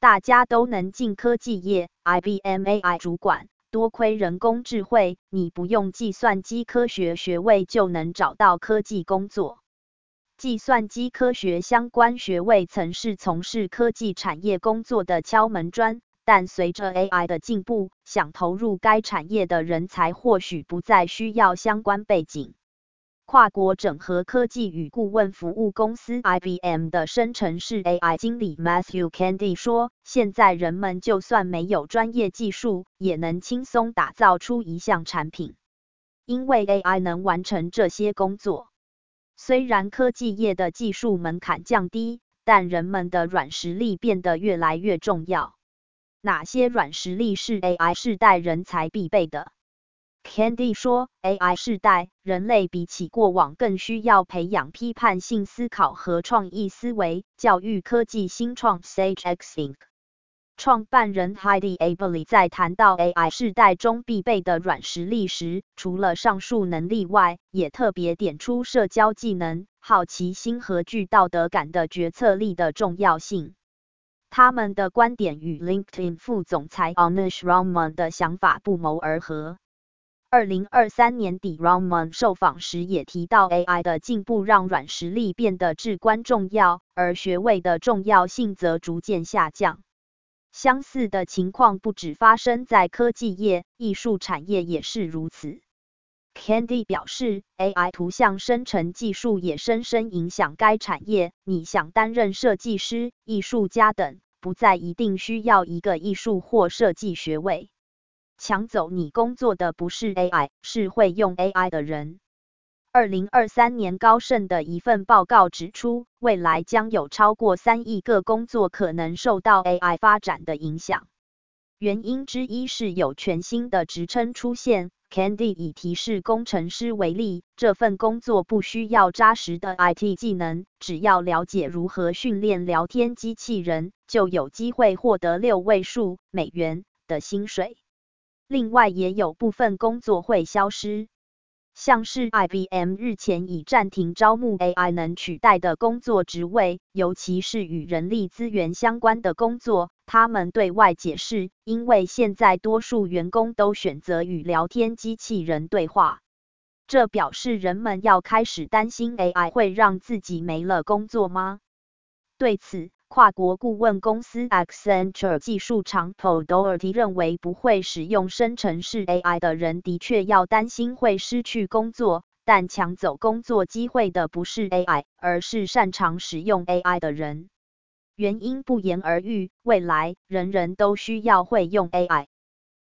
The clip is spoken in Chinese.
大家都能进科技业。IBM AI 主管，多亏人工智慧，你不用计算机科学学位就能找到科技工作。计算机科学相关学位曾是从事科技产业工作的敲门砖，但随着 AI 的进步，想投入该产业的人才或许不再需要相关背景。跨国整合科技与顾问服务公司 IBM 的生成式 AI 经理 Matthew Candy 说，现在人们就算没有专业技术，也能轻松打造出一项产品，因为 AI 能完成这些工作。虽然科技业的技术门槛降低，但人们的软实力变得越来越重要。哪些软实力是 AI 世代人才必备的？Candy 说 ，AI 世代，人类比起过往更需要培养批判性思考和创意思维。教育科技新创 SageX Inc. 创办人 Heidi Aberle 在谈到 AI 世代中必备的软实力时，除了上述能力外，也特别点出社交技能、好奇心和具道德感的决策力的重要性。他们的观点与 LinkedIn 副总裁 Anish Raman 的想法不谋而合。2023年底 Raman 受访时也提到 AI 的进步让软实力变得至关重要，而学位的重要性则逐渐下降。相似的情况不只发生在科技业，艺术产业也是如此。Candy 表示 ，AI 图像生成技术也深深影响该产业。你想担任设计师、艺术家等，不再一定需要一个艺术或设计学位。抢走你工作的不是 AI， 是会用 AI 的人。2023年高盛的一份报告指出，未来将有超过3亿个工作可能受到 AI 发展的影响。原因之一是有全新的职称出现。Candy 以提示工程师为例，这份工作不需要扎实的 IT 技能，只要了解如何训练聊天机器人，就有机会获得6位数美元的薪水。另外也有部分工作会消失，像是 IBM 日前已暂停招募 AI 能取代的工作职位，尤其是与人力资源相关的工作。他们对外解释，因为现在多数员工都选择与聊天机器人对话，这表示人们要开始担心 AI 会让自己没了工作吗？对此，跨国顾问公司 Accenture 技术长 Paul Doherty 认为，不会使用生成式 AI 的人的确要担心会失去工作，但抢走工作机会的不是 AI， 而是擅长使用 AI 的人。原因不言而喻，未来人人都需要会用 AI。